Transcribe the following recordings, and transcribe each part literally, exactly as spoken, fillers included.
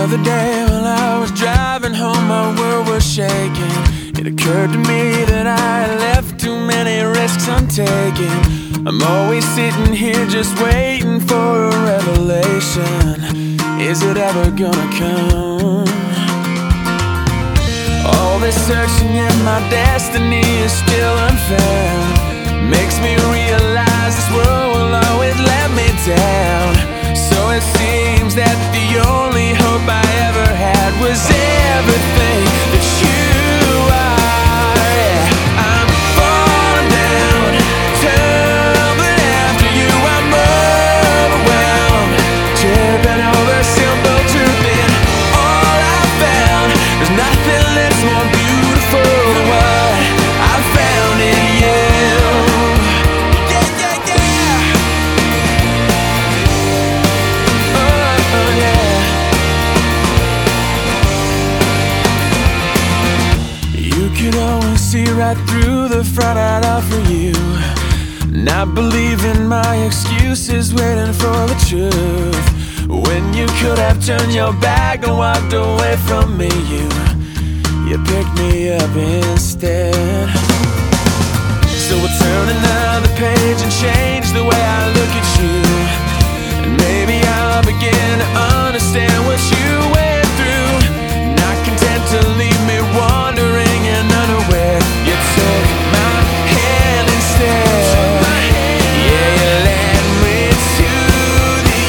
other day while I was driving home, my world was shaking. It occurred to me that I had left too many risks untaken. I'm always sitting here just waiting for a revelation. Is it ever gonna come? All this searching and my destiny is still unfound. Makes me realize this world will always let me down. So it seems that the only hope I ever had was everything that you are. Yeah. I'm falling down, tumbling after you. I'm overwhelmed, tripping over simple truth. And all I found, there's nothing that's more beautiful than what I found in you. See right through the front I'd offer you, not believing my excuses, waiting for the truth. When you could have turned your back and walked away from me, you You picked me up instead. So we'll turn another page and change the way I look at you, and maybe I'll begin to understand what you went through. Not content to leave me wandering and unaware, you took my hand instead. Yeah, you led me to the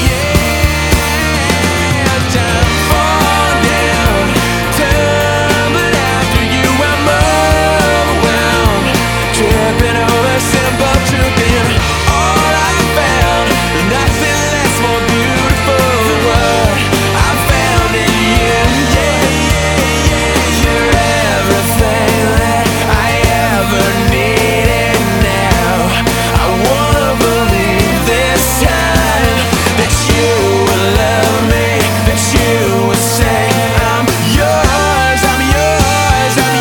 end. I'm falling down, tumbling after you. I'm overwhelmed, tripping over simple truth. And all I found, there's nothing that's more beautiful than what I found in you. Yeah, yeah, yeah, you're everything that I ever needed now. I wanna believe this time that you would love me, that you would say I'm yours, I'm yours, I'm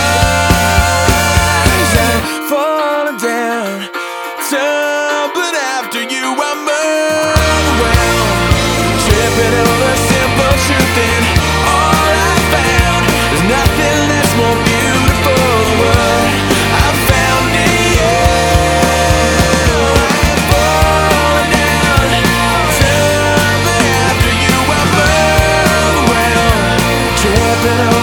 yours. I'm falling down, tumbling after you. I'm overwhelmed, tripping over simple truth. And all I found, there's nothing that's more beautiful than what I found in you. I'm falling down, tumbling after you. I'm overwhelmed, tripping over